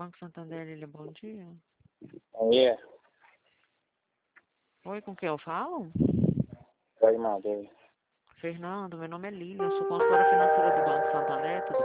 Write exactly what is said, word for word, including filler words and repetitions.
Banco Santander, Lília, bom dia. Bom dia. Oi, com quem eu falo? Oi, Madeira. Fernando, meu nome é Lília, eu sou consultora financeira do Banco Santander, tudo